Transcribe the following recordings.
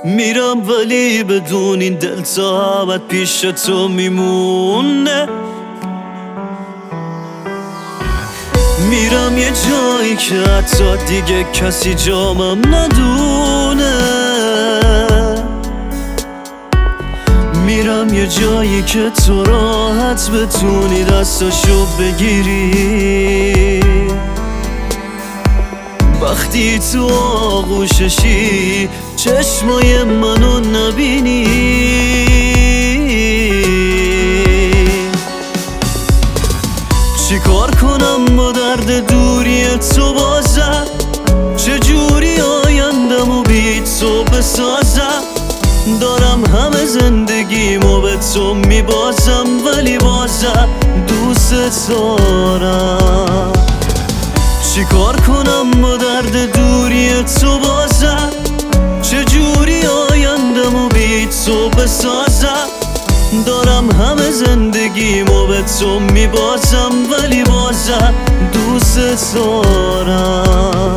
میرم ولی بدون این دل تا ابد پیش تو میمونه. میرم یه جایی که حتی دیگه کسی جامم ندونه. میرم یه جایی که تو راحت بتونی دستاشو بگیری. وقتی تو آغوششی چشمای منو نبینی. چی کار کنم با درد دوری تو بازم؟ چجوری آیندمو بی تو بسازم؟ دارم همه زندگیمو به تو میبازم ولی بازم دوست دارم. چی کار کنم با درد دوری تو بازم؟ چجوری آیندمو بی تو بسازم؟ دارم همه زندگیمو به تو میبازم ولی بازم دوست دارم.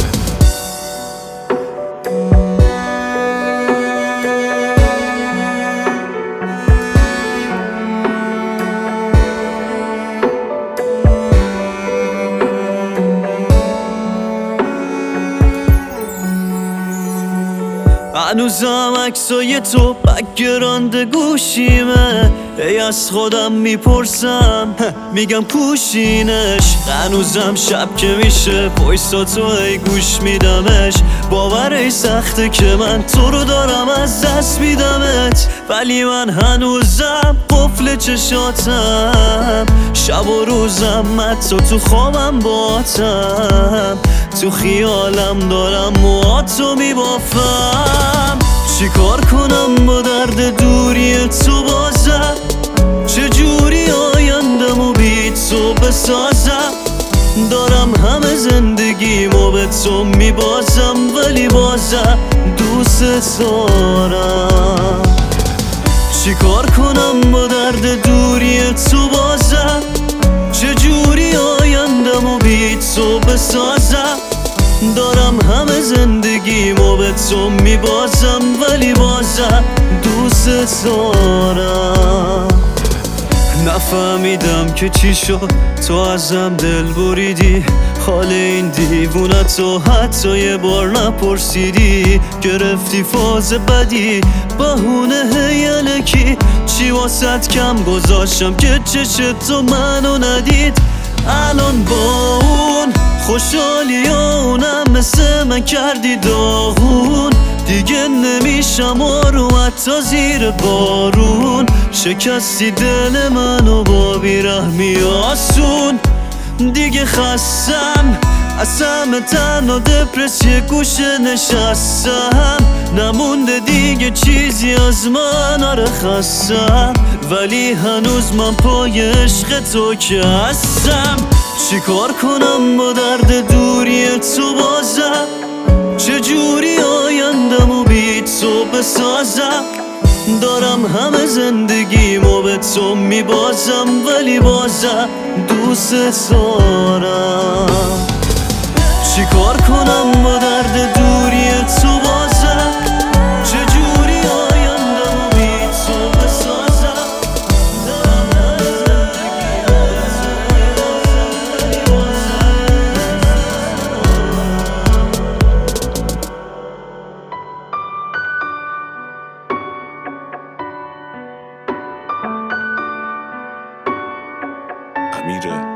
هنوزم عکسای تو بک‌گراند گوشیمه. ای از خودم میپرسم میگم کوشینش. هنوزم شب که میشه وایساتو ای گوش میدمش. باور سخته که من تو رو دارم از دست میدمت. ولی من هنوزم قفل چشاتم. شب و روزم حتی تو خوابم باتم. تو خیالم دارم موهاتو میبافم. چی کار کنم با درد دوری تو بازم؟ چجوری آیندمو بی تو بسازم؟ دارم همه زندگیمو به تو میبازم ولی بازم دوست دارم. چی کار کنم با درد دوری تو بازم؟ چجوری آیندمو بی تو بسازم؟ دارم همه زندگیمو به تو میبازم ولی بازم دوست دارم. نفهمیدم که چی شد تو ازم دل بریدی. حال این دیوونتو حتی یه بار نپرسیدی. گرفتی فاز بدی بهونه هی الکی. چی واسط کم گذاشتم که چشم تو منو ندید؟ الان با اون خوشحالی اونم مثل من کردی داغون. دیگه نمیشم آروم حتی زیر بارون. شکستی دل منو با بیرحمی آسون. دیگه خستم از همه تنها دپرس یه گوشه نشستم. نمونده دیگه چیزی از من آره خستم. ولی هنوز من پای عشق تو که هستم. چی کار کنم با درد دوری تو بازم؟ چجوری آیندمو بی تو بسازم؟ دارم همه زندگیمو به تو میبازم ولی بازم دوست دارم. چی کار کنم با درد دوری تو بازم؟ چجوری آیندمو بی تو بسازم؟ دارم همه زندگیمو به تو میبازم ولی بازم امیره